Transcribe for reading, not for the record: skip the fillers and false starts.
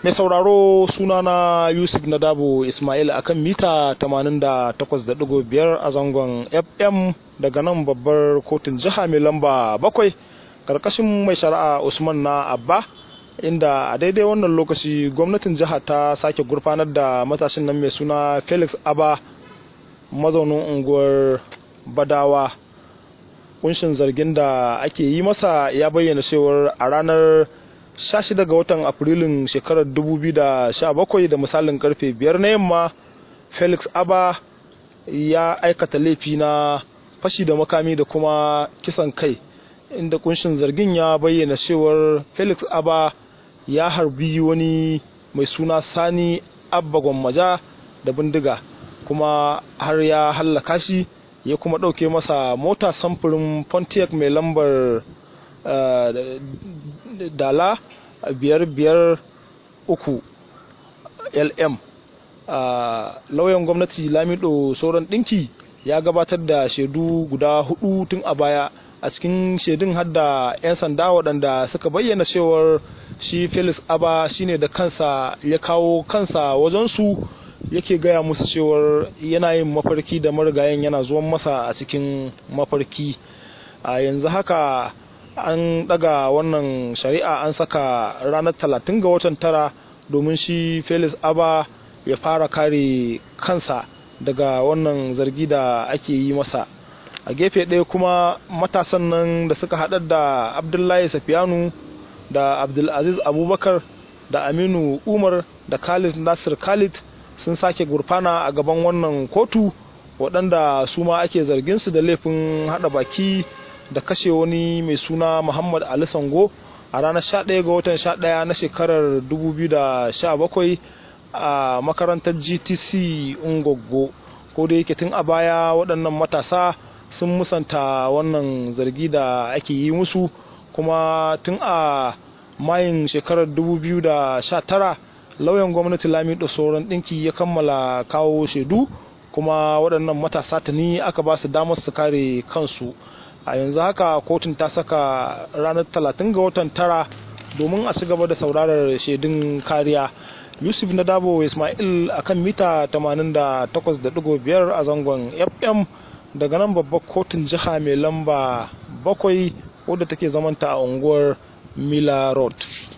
Mai sauraro sunana Yusuf Nadabo Ismail akan mita 88.5 a zangon FM daga nan babbar kotun jiha mai lamba 7 karkashin mai shari'a Usman na Abba, inda a daidai wannan lokaci gwamnatin jiha ta sake gurfanar da matashin nan mai suna Felix Abba, mazaunin unguwar Badawa. Kunshin zargin da ake yi masa ya bayyana cewar a ranar 16 ga watan Afrilun shekarar 2017 da misalin karfe 5 na yamma, Felix Abba ya aikata laifi na fashi da makami da kuma kisan kai, inda kunshin zargin ya bayyana cewar Felix Abba ya harbi wani mai suna Sani Abba Gwammaja da bindiga, kuma har ya hallaka shi, ya kuma ɗauke masa mota samfurin Pontiac mai lambar dala 553 LM. Lauyan gwamnati Lamido Sauran Dinki ya gabatar da shaidu guda 4 tun a baya. A cikin shaidun hadda 'yan sanda waɗanda suka bayyana cewar shi Felix Abba shine da kansa ya kawo kansa wajensu, yake gaya musu cewar yana yin mafarki da marigayen yana zuwan masa a cikin mafarki. A yanzu haka an daga wannan shari'a, an saka ranar 30 ga watan 9 domin shi Felix Abba ya fara kare kansa daga wannan zargi da ake yi masa. A gefe ɗaya kuma matasan nan da suka haɗar da Abdullahi Safiyanu da Abdulaziz Abubakar da Aminu Umar da Khalid Nasir Khalid sun sake gurfana a gaban wannan kotu, waɗanda su ma ake zargin su da laifin haɗa baki da kashe wani mai suna Muhammad Ali Sango a ranar 11 ga watan 11 na shekarar 2017 a makarantar GTC Ungoggo. Ko da yake tun a baya waɗannan matasa sun musanta wannan zargi da ake yi musu, kuma tun a mayin shekarar 2019 lauyan gwamnati Lamido Sauran Dinki ya kammala kawo shaidu, kuma waɗannan matasa tuni aka ba su damar su kare kansu. A yanzu haka kotun ta saka ranar 30 ga watan 9 domin a ci gaba da saurarar shaidun kariya. Yusuf Nadabo Ismail akan mita 88.5 a zangon FM daga nan babbar kotun jiha mai lamba 7 wadda take zamanta a unguwar Mila Road.